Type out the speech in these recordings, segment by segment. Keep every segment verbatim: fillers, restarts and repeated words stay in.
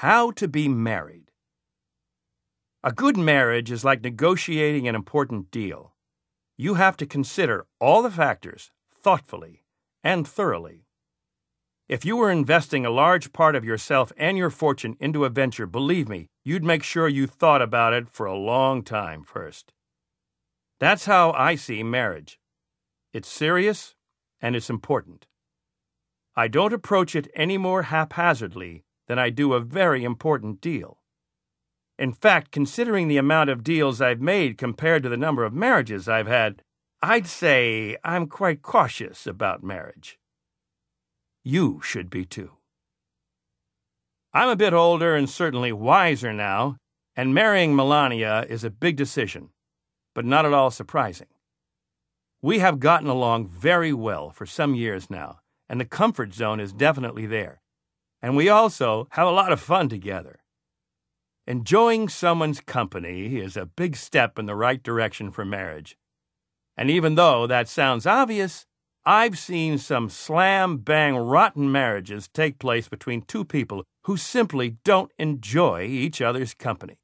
How to be married. A good marriage is like negotiating an important deal. You have to consider all the factors thoughtfully and thoroughly. If you were investing a large part of yourself and your fortune into a venture, believe me, you'd make sure you thought about it for a long time first. That's how I see marriage. It's serious and it's important. I don't approach it any more haphazardly than I do a very important deal. In fact, considering the amount of deals I've made compared to the number of marriages I've had, I'd say I'm quite cautious about marriage. You should be too. I'm a bit older and certainly wiser now, and marrying Melania is a big decision, but not at all surprising. We have gotten along very well for some years now, and the comfort zone is definitely there. And we also have a lot of fun together. Enjoying someone's company is a big step in the right direction for marriage. And even though that sounds obvious, I've seen some slam-bang rotten marriages take place between two people who simply don't enjoy each other's company.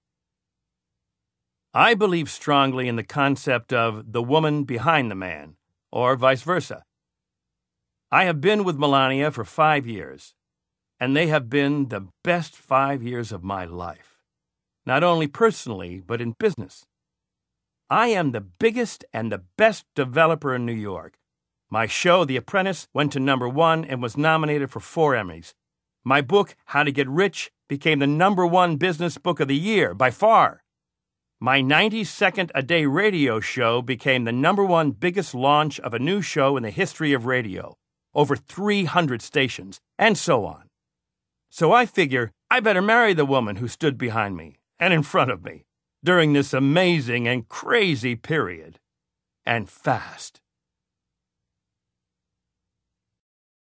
I believe strongly in the concept of the woman behind the man, or vice versa. I have been with Melania for five years, and they have been the best five years of my life, not only personally, but in business. I am the biggest and the best developer in New York. My show, The Apprentice, went to number one and was nominated for four Emmys. My book, How to Get Rich, became the number one business book of the year, by far. My ninety-second-a-day radio show became the number one biggest launch of a new show in the history of radio, over three hundred stations, and so on. So I figure I better marry the woman who stood behind me and in front of me during this amazing and crazy period. And fast.